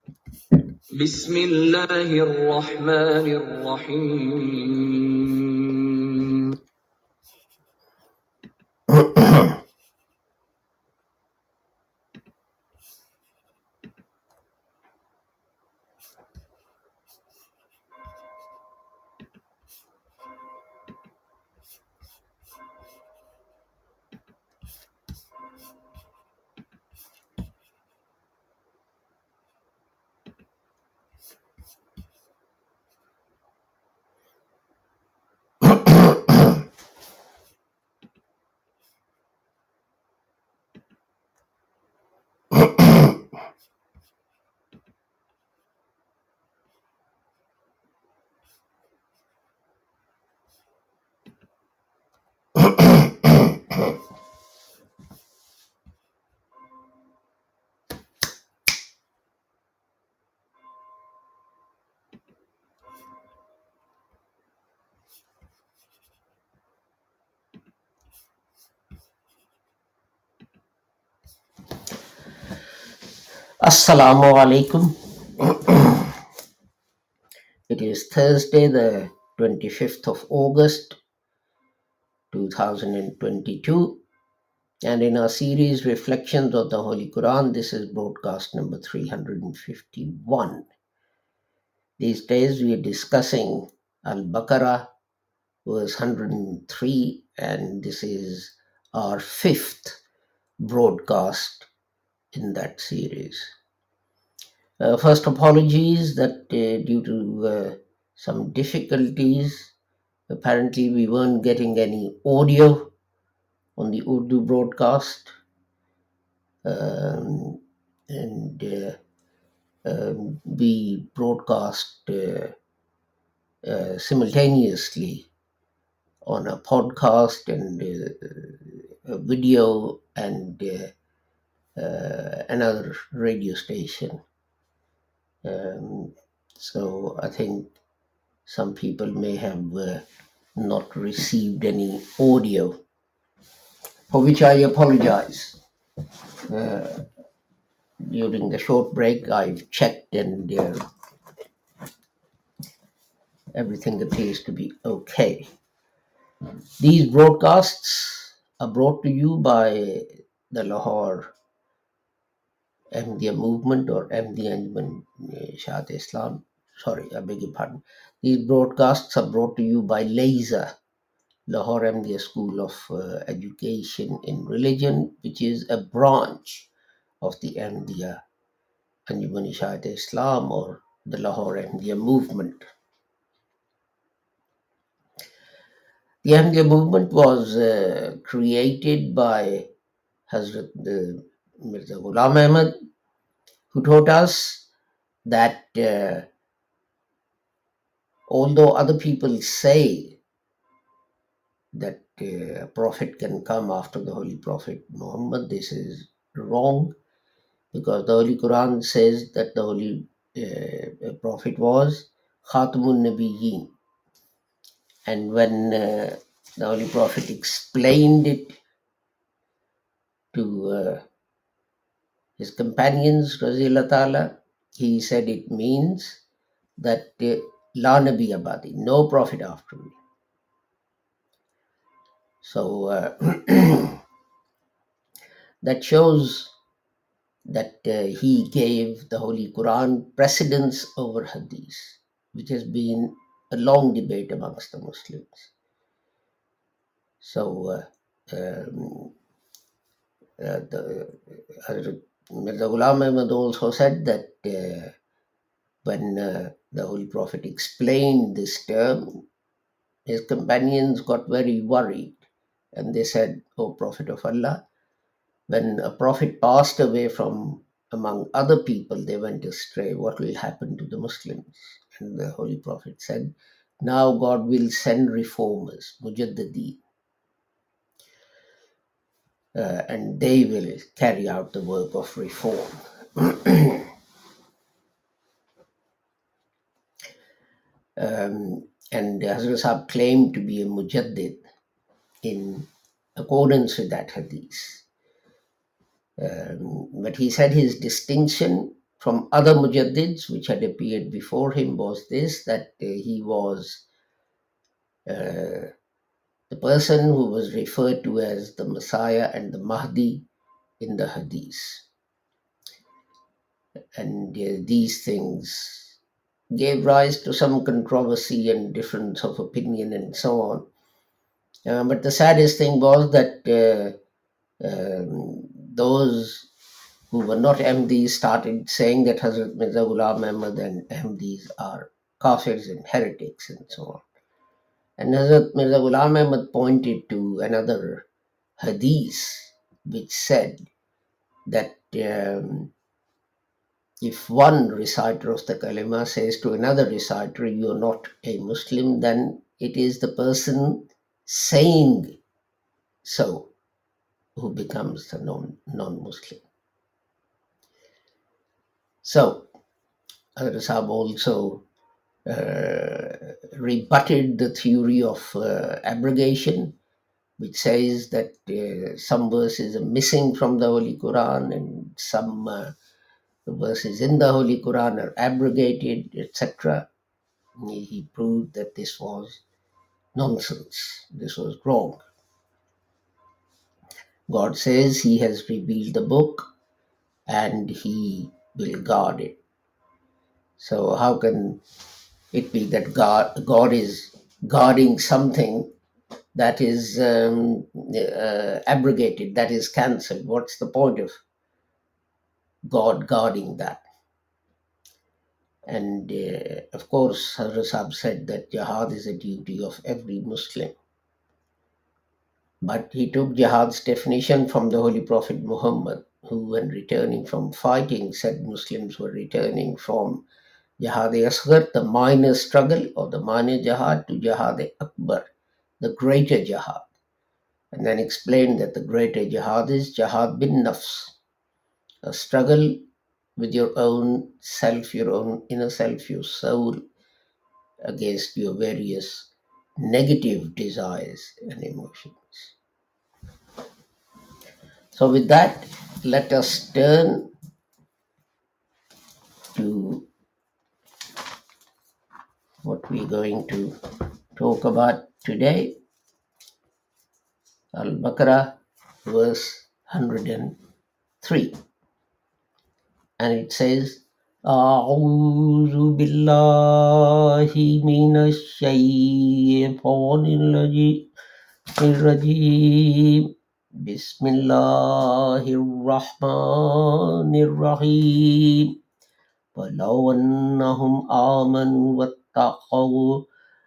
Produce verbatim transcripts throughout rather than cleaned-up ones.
بسم الله الرحمن الرحيم Assalamu alaikum. It is Thursday, the twenty-fifth of August, two thousand twenty-two, and in our series Reflections of the Holy Quran, this is broadcast number three hundred fifty-one. These days we are discussing Al Baqarah, verse one hundred three, and this is our fifth broadcast in that series. Uh, first, apologies that uh, due to uh, some difficulties, apparently we weren't getting any audio on the Urdu broadcast, um, and uh, um, we broadcast uh, uh, simultaneously on a podcast and uh, a video and uh, uh, another radio station. Um, so I think some people may have uh, not received any audio, for which I apologize. Uh, during the short break, I've checked and uh, everything appears to be okay. These broadcasts are brought to you by the Lahore Ahmadiyya movement or Ahmadiyya Anjuman Shahat Islam. Sorry, I beg your pardon. These broadcasts are brought to you by LAISA, Lahore Ahmadiyya School of uh, Education in Religion, which is a branch of the Ahmadiyya Anjuman Shahat Islam or the Lahore Ahmadiyya movement. The Ahmadiyya movement was uh, created by Hazrat uh, Mirza Ghulam Ahmad, who taught us that uh, although other people say that uh, a prophet can come after the Holy Prophet Muhammad, this is wrong, because the Holy Quran says that the Holy uh, Prophet was Khatamun Nabiyyin. And when uh, the Holy Prophet explained it to uh, his companions, Razillah Ta'ala, he said it means that uh, La Nabi Abadi, no prophet after me. So uh, that shows that uh, he gave the Holy Quran precedence over Hadith, which has been a long debate amongst the Muslims. So uh, um, uh, the uh, Mirza Ghulam Ahmad also said that uh, when uh, the Holy Prophet explained this term, his companions got very worried and they said, O Prophet of Allah, when a prophet passed away from among other people, they went astray. What will happen to the Muslims? And the Holy Prophet said, now God will send reformers, Mujaddideen, uh, and they will carry out the work of reform. um, and Hazrat Sahib claimed to be a Mujaddid in accordance with that hadith. Um, but he said his distinction from other mujaddids which had appeared before him was this, that uh, he was uh, the person who was referred to as the Messiah and the Mahdi in the Hadith. And uh, these things gave rise to some controversy and difference of opinion and so on. Uh, but the saddest thing was that uh, um, those who were not Ahmadis started saying that Hazrat Mirza Ghulam Ahmad and Ahmadis are kafirs and heretics and so on. And Hazrat Mirza Ghulam Ahmad pointed to another hadith which said that um, if one reciter of the kalima says to another reciter, "You are not a Muslim," then it is the person saying so who becomes the non non Muslim. So, Hazrat Sahib also uh, rebutted the theory of uh, abrogation, which says that uh, some verses are missing from the Holy Quran and some uh, verses in the Holy Quran are abrogated, et cetera. He, he proved that this was nonsense, this was wrong. God says He has revealed the book and He will guard it. So, how can it be that God, God is guarding something that is um, uh, abrogated, that is cancelled? What's the point of God guarding that? And uh, of course, Hazrat Sahib said that jihad is a duty of every Muslim. But he took jihad's definition from the Holy Prophet Muhammad, who, when returning from fighting, said Muslims were returning from Jihad Asghar, the minor struggle or the minor jihad, to Jihad Akbar, the greater jihad. And then explained that the greater jihad is Jihad bin Nafs, a struggle with your own self, your own inner self, your soul, against your various negative desires and emotions. So, with that, let us turn to what we're going to talk about today. Al Baqarah, verse one hundred three. And it says, أعوذ بالله من الشيطان الرجيم بسم الله الرحمن الرحيم ولو أنهم آمنوا واتقوا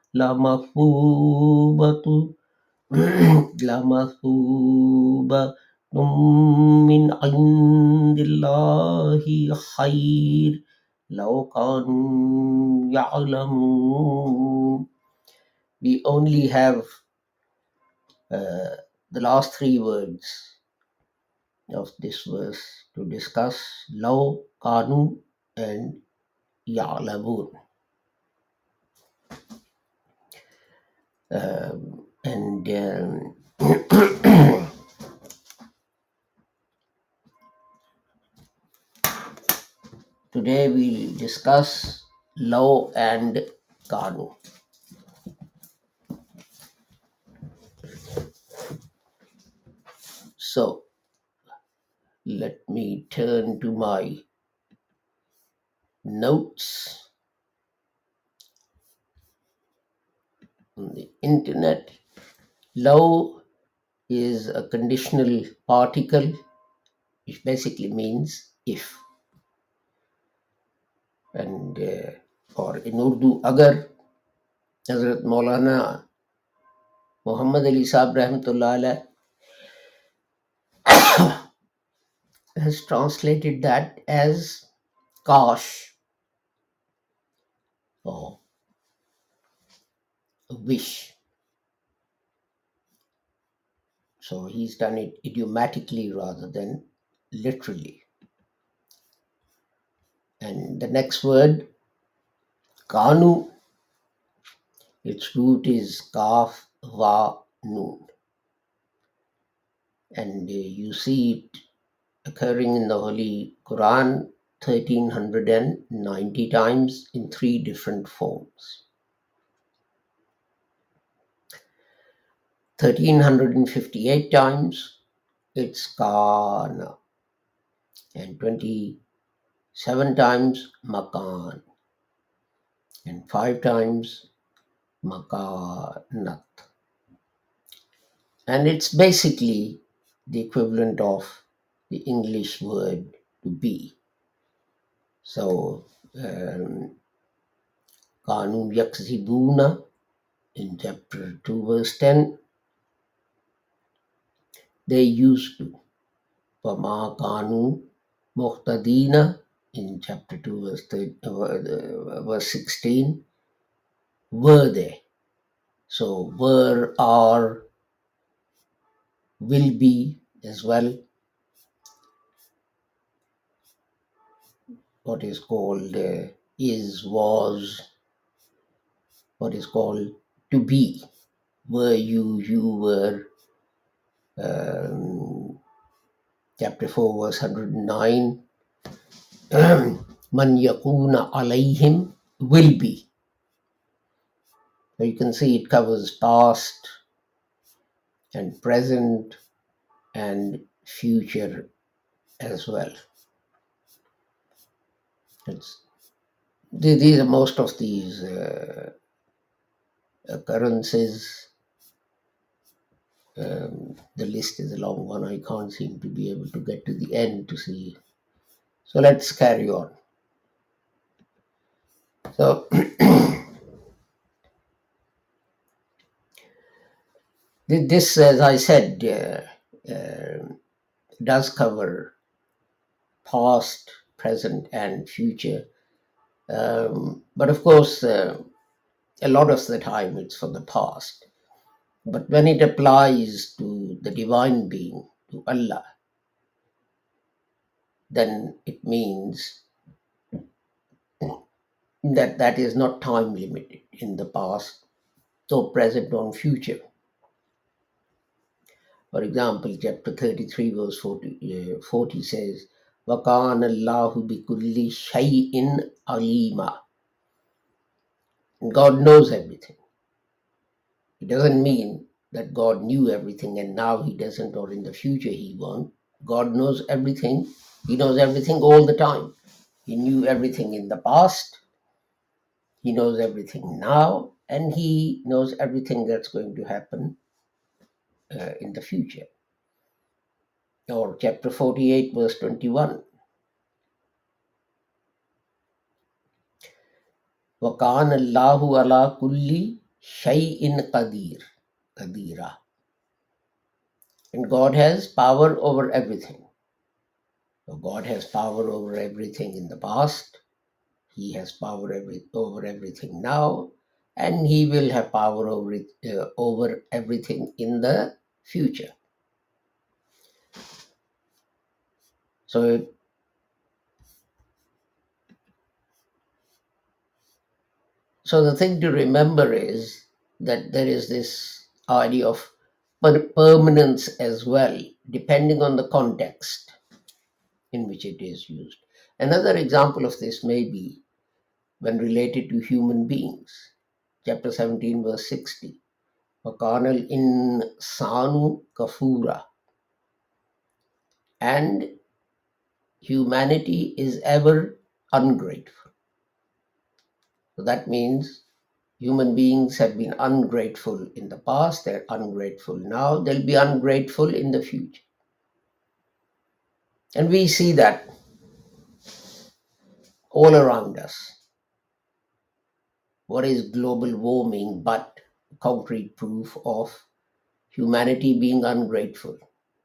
لمثوبة لمثوبة من عند الله خير لو كانوا يعلمون. We only have uh, the last three words of this verse to discuss: لو كانوا and يعلمون. Um, and um, today we'll discuss law and Kanu. So let me turn to my notes on the internet. Law is a conditional particle which basically means if. And uh, or in Urdu, agar. Hazrat Maulana Muhammad Ali Sahib Rahmatullah Alayh has translated that as kash, or a wish. So he's done it idiomatically rather than literally. And the next word, kanu, its root is kaf va noon. And uh, you see it occurring in the Holy Quran one thousand three hundred ninety times in three different forms. one thousand three hundred fifty-eight times it's Kana, and twenty-seven times Makan, and five times Makanat. And it's basically the equivalent of the English word to be. So, um, Kanu Yaksibuna in chapter two, verse ten, they used to. Pama Kanu Muhtadina in chapter two, verse, thirty, uh, verse sixteen, were they. So, were, are, will be as well, what is called uh, is, was, what is called to be. Were you, you were. Um, chapter four, verse one hundred nine. Man yakuna alayhim will be. So you can see it covers past and present and future as well. It's, these are most of these uh, occurrences. Um, the list is a long one. I can't seem to be able to get to the end to see. So let's carry on. So this, as I said, uh, uh, does cover past, present, and future. Um, but of course, uh, a lot of the time it's for the past. But when it applies to the divine being, to Allah, then it means that that is not time limited in the past, or present, or future. For example, chapter thirty-three, verse forty, uh, forty says, وَكَانَ اللَّهُ بِكُلِّ شَيْءٍ عَلِيمًا. God knows everything. It doesn't mean that God knew everything and now he doesn't, or in the future he won't. God knows everything. He knows everything all the time. He knew everything in the past. He knows everything now. And he knows everything that's going to happen uh, in the future. Or chapter forty-eight, verse twenty-one. وَكَانَ اللَّهُ عَلَى كُلِّ شَيْءٍ قَدِيرٌ قَدِيرًا. And God has power over everything. So God has power over everything in the past. He has power every, over everything now. And he will have power over, it, uh, over everything in the future. So, so the thing to remember is that there is this idea of per- permanence as well, depending on the context in which it is used. Another example of this may be when related to human beings. Chapter seventeen, verse sixty. وَكَانَ الْإِنسَانُ كَفُورًا. And humanity is ever ungrateful. So that means human beings have been ungrateful in the past, they're ungrateful now, they'll be ungrateful in the future. And we see that all around us. What is global warming but concrete proof of humanity being ungrateful?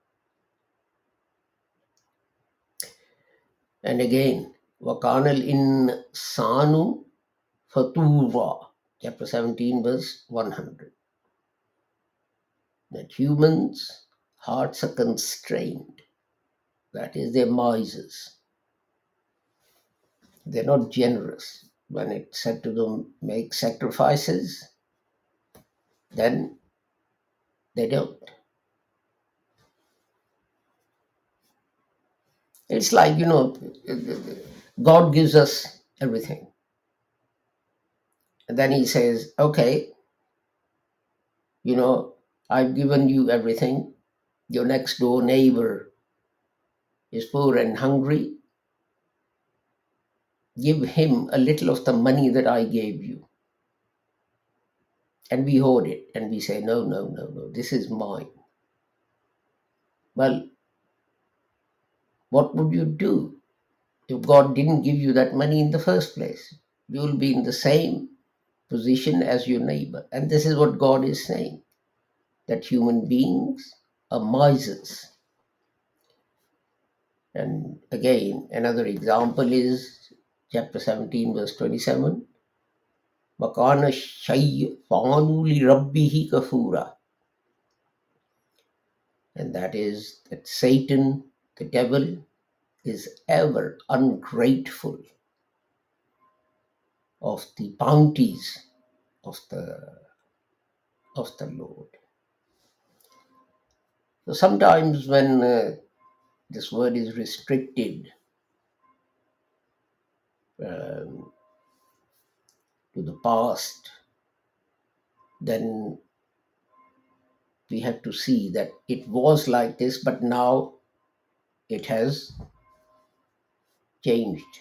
And again, وَكَانَ الْإِنسَانُ فَطُورًا, chapter seventeen, verse one hundred. That humans' hearts are constrained. That is, they're misers. They're not generous. When it's said to them, make sacrifices, then they don't. It's like, you know, God gives us everything. And then he says, okay, you know, I've given you everything. Your next door neighbor is poor and hungry. Give him a little of the money that I gave you. And we hoard it and we say, no, no, no, no, this is mine. Well, what would you do if God didn't give you that money in the first place? You'll be in the same position as your neighbor. And this is what God is saying, that human beings are misers. And again, another example is chapter seventeen, verse twenty-seven. وَكَانَ الشَّيْطَانُ لِرَبِّهِ كَفُورًا. And that is that Satan, the devil, is ever ungrateful of the bounties of the of the Lord. So sometimes when uh, this word is restricted um, to the past, then we have to see that it was like this, but now it has changed.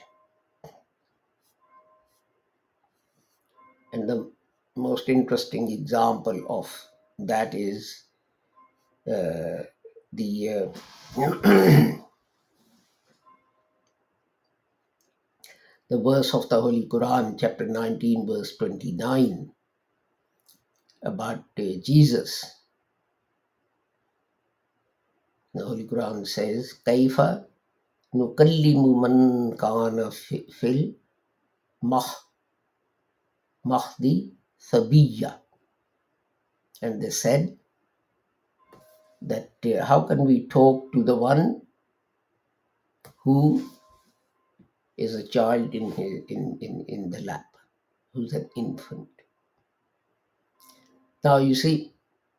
And the most interesting example of that is uh, the uh, the verse of the Holy Quran, chapter nineteen, verse twenty-nine, about uh, Jesus. The Holy Quran says, "Kaifa nukallimu man kana fi- fil mah- mahdi sabiyya." And they said that uh, how can we talk to the one who is a child in his, in, in, in the lap, who's an infant. Now you see,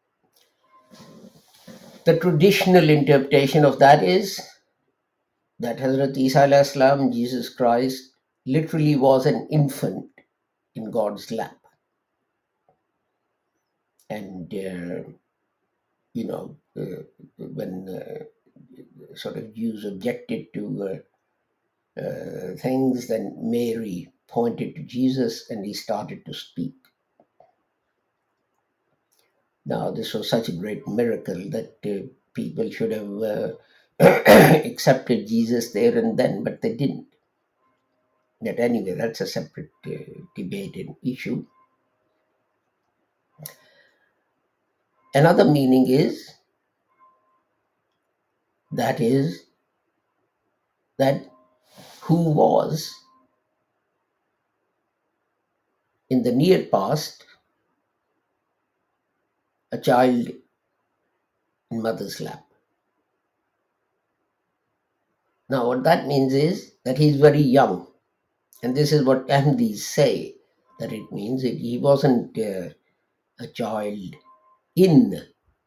the traditional interpretation of that is that Hazrat Isa alayhi salam, Jesus Christ, literally was an infant in God's lap. And, uh, you know, uh, when uh, sort of Jews objected to uh, uh, things, then Mary pointed to Jesus and he started to speak. Now, this was such a great miracle that uh, people should have uh, accepted Jesus there and then, but they didn't. But anyway, that's a separate uh, debate and issue. Another meaning is that is that who was in the near past a child in mother's lap. Now, what that means is that he's very young, and this is what Ahmadis say that it means that he wasn't uh, a child in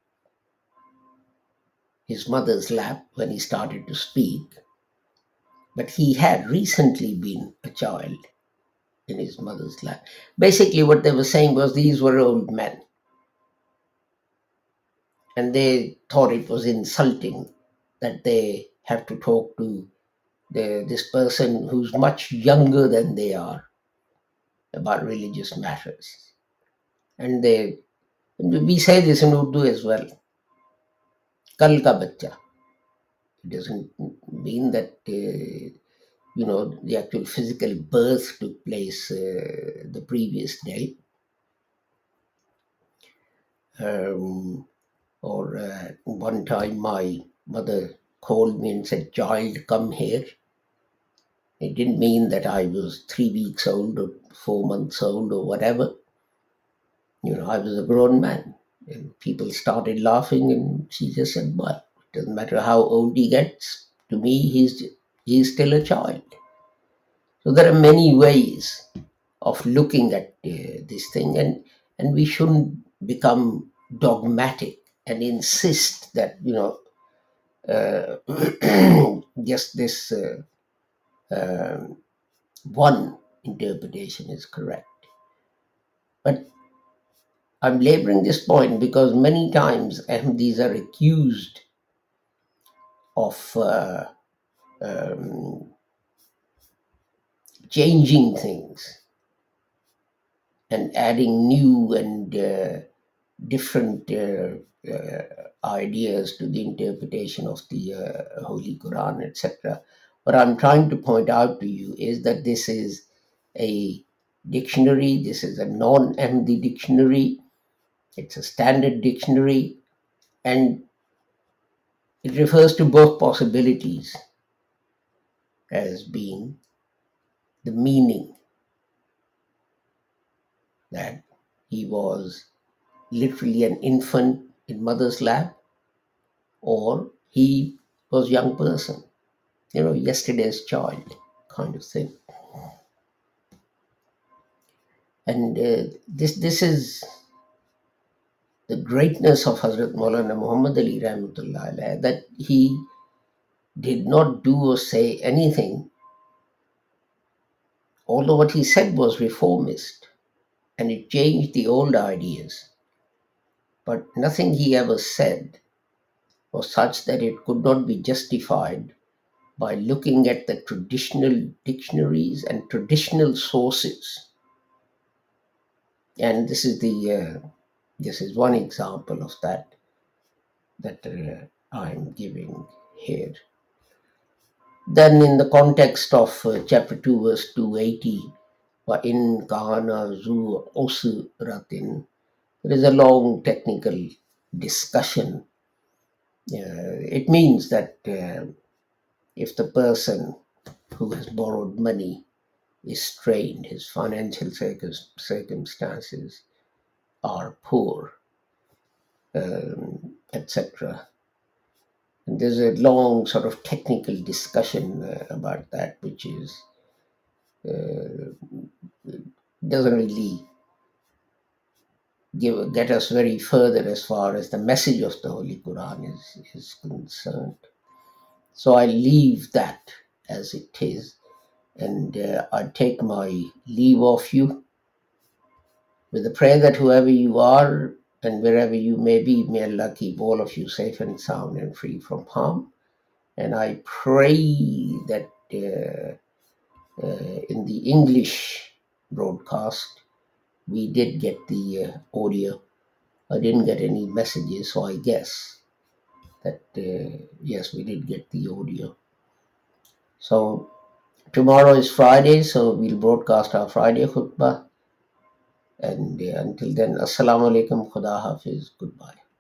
his mother's lap when he started to speak, but he had recently been a child in his mother's lap. Basically, what they were saying was these were old men, and they thought it was insulting that they have to talk to the, this person who's much younger than they are about religious matters. And they, we say this in Urdu as well, kal ka bachcha. It doesn't mean that uh, you know the actual physical birth took place uh, the previous day, um, or uh, one time my mother called me and said, "Child, come here." It didn't mean that I was three weeks old or four months old or whatever. You know, I was a grown man. And people started laughing, and she just said, "Well, it doesn't matter how old he gets. To me, he's he's still a child." So there are many ways of looking at uh, this thing, and and we shouldn't become dogmatic and insist that you know uh, just this uh, um, one interpretation is correct. But I'm laboring this point because many times Ahmadis are accused of uh, um, changing things and adding new and uh, different uh, uh, ideas to the interpretation of the uh, Holy Quran, et cetera. What I'm trying to point out to you is that this is a dictionary, this is a non Ahmadi dictionary, it's a standard dictionary, and it refers to both possibilities as being the meaning that he was literally an infant in mother's lap, or he was a young person, you know, yesterday's child kind of thing. And uh, this this is the greatness of Hazrat Maulana Muhammad Ali Rahmatullah Alayh, that he did not do or say anything, although what he said was reformist and it changed the old ideas. But nothing he ever said was such that it could not be justified by looking at the traditional dictionaries and traditional sources. And this is the uh, this is one example of that that uh, I'm giving here. Then, in the context of uh, chapter two, verse two eighty, wa in kana zu usratin, there is a long technical discussion. Uh, it means that uh, if the person who has borrowed money is strained, his financial circus- circumstances are poor, um, et cetera. And there's a long sort of technical discussion uh, about that, which is uh, doesn't really give get us very further as far as the message of the Holy Quran is, is concerned. So I leave that as it is, and uh, I take my leave of you with the prayer that whoever you are and wherever you may be, may Allah keep all of you safe and sound and free from harm. And I pray that uh, uh, in the English broadcast, we did get the uh, audio. I didn't get any messages, so I guess that uh, yes, we did get the audio. So tomorrow is Friday, so we'll broadcast our Friday khutbah. And uh, until then, Assalamu alaikum, Khuda Hafiz, goodbye.